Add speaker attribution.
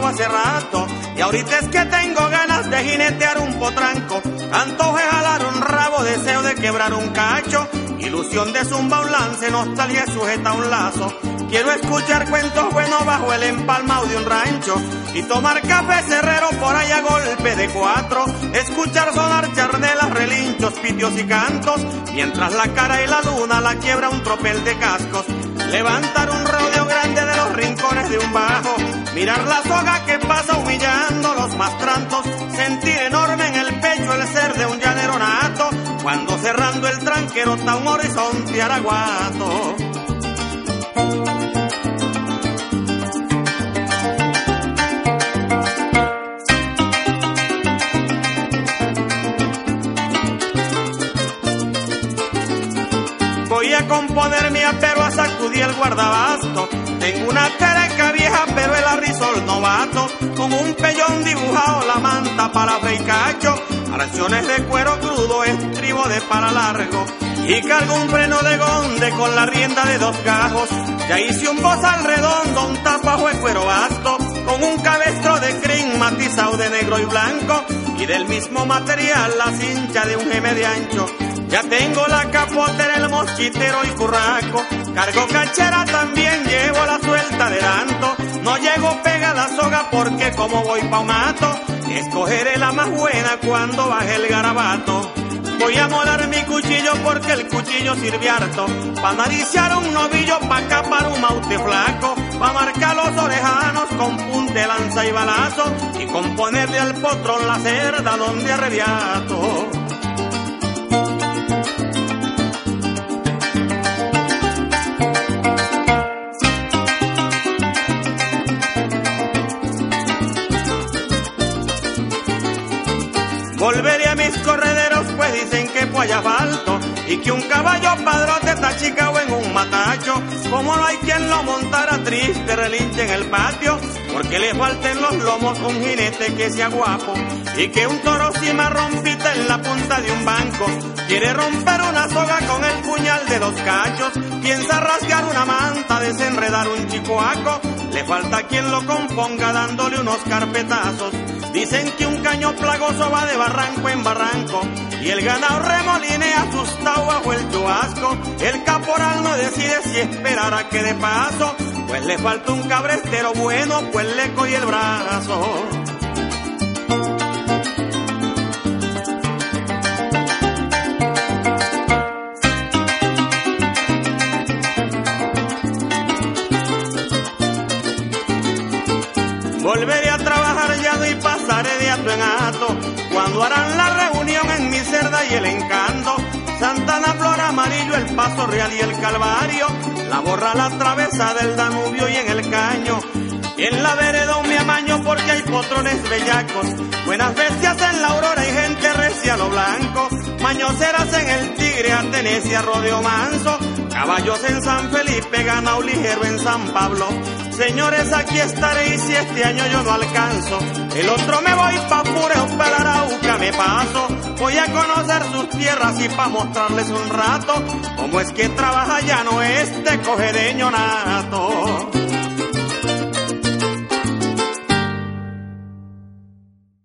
Speaker 1: hace rato, y ahorita es que tengo ganas de jinetear un potranco, antojo de jalar un rabo, deseo de quebrar un cacho, ilusión de zumba un lance, nostalgia sujeta un lazo. Quiero escuchar cuentos buenos bajo el empalmado de un rancho y tomar café cerrero por ahí a golpe de 4, escuchar sonar charnelas, relinchos, pitios y cantos, mientras la cara y la luna la quiebra un tropel de cascos. Levantar un rodeo grande de los rincones de un bajo, mirar la soga que pasa humillando los mastrantos, sentir enorme en el pecho el ser de un llanero nato, cuando cerrando el tranquero está un horizonte araguato. Voy a componer mi apero, a sacudir el guardabasto. Tengo una tereca vieja, pero el arrizol novato. Con un pellón dibujado, la manta para fe y cacho. Arciones de cuero crudo, estribo de para largo. Y cargo un freno de gonde con la rienda de 2 gajos. Ya hice un bozal redondo, un tapajo de cuero vasto. Con un cabestro de crin matizado de negro y blanco. Y del mismo material la cincha de un geme de ancho. Ya tengo la capota en el mochitero y curraco, cargo cachera también, llevo la suelta de tanto. No llego pega la soga porque como voy pa' un mato, escogeré la más buena cuando baje el garabato. Voy a molar mi cuchillo porque el cuchillo sirve harto, pa' nariciar un novillo, pa' capar un maute flaco, pa' marcar los orejanos con punte, lanza y balazo, y con ponerle al potrón la cerda donde arrebiato. Volveré a mis correderos, pues dicen que pues hay asfalto y que un caballo padrote está chicao en un matacho. Como no hay quien lo montara, triste relinche en el patio, porque le falten los lomos un jinete que sea guapo y que un toro cimarrón pita en la punta de un banco. Quiere romper una soga con el puñal de 2 cachos, piensa rasgar una manta, desenredar un chicoaco. Le falta quien lo componga dándole unos carpetazos. Dicen que un caño plagoso va de barranco en barranco y el ganado remolinea asustado bajo el chubasco. El caporal no decide si esperar a que de paso, pues le falta un cabrestero bueno, pues le coge el brazo. Volveré a trabajar llano y pasaré de ato en ato, cuando harán la reunión en mi cerda y el encanto. Santana, Flor, Amarillo, el Paso Real y el Calvario, la Borra, la Travesa del Danubio y en el Caño. Y en la vereda me amaño porque hay potrones bellacos, buenas bestias en la Aurora y gente recia a lo blanco. Mañoceras en el Tigre, Atenesia, Rodeo Manso, caballos en San Felipe, ganado ligero en San Pablo. Señores, aquí estaré y si este año yo no alcanzo, el otro me voy pa' Pureo, pa' la Arauca me paso. Voy a conocer sus tierras y pa' mostrarles un rato cómo es que trabaja llano este cojedeño nato.